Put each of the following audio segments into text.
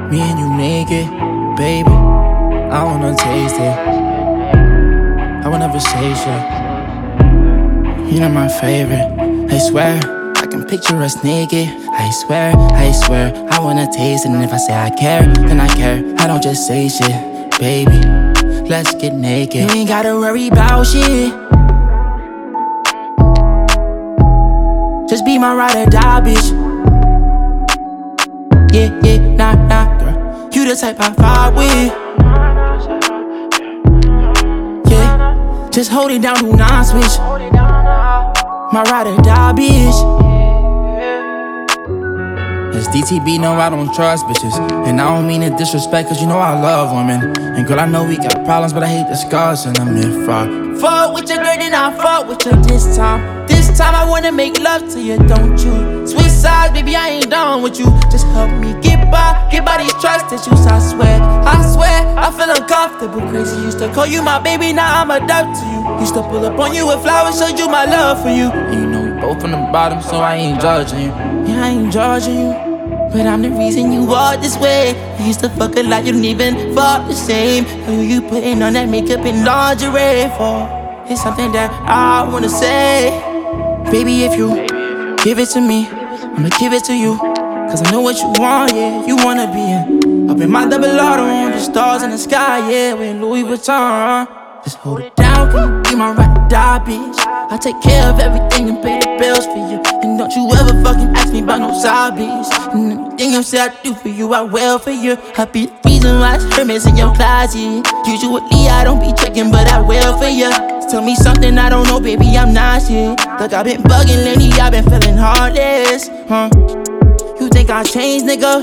Me and you naked, baby. I wanna taste it. I will never say shit. You're my favorite. I swear, I can picture us naked. I swear, I wanna taste it. And if I say I care, then I care. I don't just say shit, baby. Let's get naked. You ain't gotta worry about shit. Just be my ride or die, bitch. Yeah, nah, girl. You the type I vibe with. Yeah, just hold it down, do not switch. My ride or die, bitch. It's DTB, no, I don't trust bitches. And I don't mean it disrespect, cause you know I love women. And girl, I know we got problems, but I hate discussing them. If I fuck with your girl, then I fuck with you this time. This time I wanna make love to you, don't you? Switch sides, baby, I ain't done with you. Just help me get by these trust issues. I swear, I feel uncomfortable. Crazy, used to call you my baby, now I'm a dog to you. Used to pull up on you with flowers, showed you my love for you. And you know we both from the bottom, so I ain't judging you. Yeah, I ain't judging you, but I'm the reason you are this way. You used to fuck a lot, you don't even fuck the same. Who you putting on that makeup and lingerie for? It's something that I wanna say. Baby, if you give it to me, I'ma give it to you. Cause I know what you want, yeah, you wanna be in. Up in my double auto on the stars in the sky, yeah, with Louis Vuitton. Just hold it down, can you be my ride or die, bitch? I take care of everything and pay the bills for you. And don't you ever fucking ask me about no side bitch. And anything I say I do for you, I will for you. I be the reason why it's in your closet. Usually I don't be checking, but I will for you. Tell me something I don't know, baby, I'm not shit. Look, I've been bugging lately, I've been feeling heartless, You think I changed, nigga?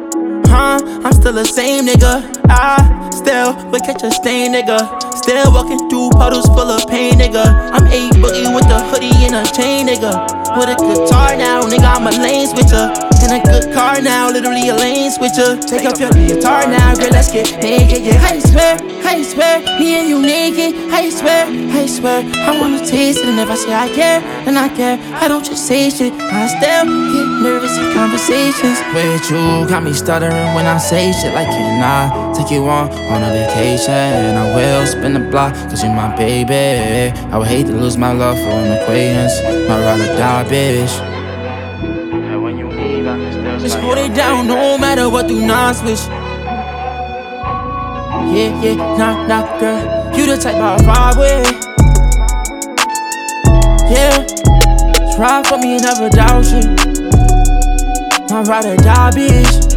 I'm still the same, nigga. I still would catch a stain, nigga. Still walking through puddles full of pain, nigga. I'm A-Boogie with a hoodie and a chain, nigga. With a guitar now, nigga, I'm a lane switcher. In a good car now, literally a lane switcher. Take off your guitar now, girl, let's get naked, yeah. I swear, me and you naked. I swear, I wanna taste it. And if I say I care, then I care. I don't just say shit, I still get nervous in conversations with you. Got me stuttering when I say shit. Like, can I take you on a vacation? And I will spin the block, cause you're my baby. I would hate to lose my love for an acquaintance. My ride or die, bitch. Just hold it down, no matter what, do not switch. Yeah, nah, girl. You the type I vibe with. Yeah, try for me and never doubt you. My ride or die, bitch.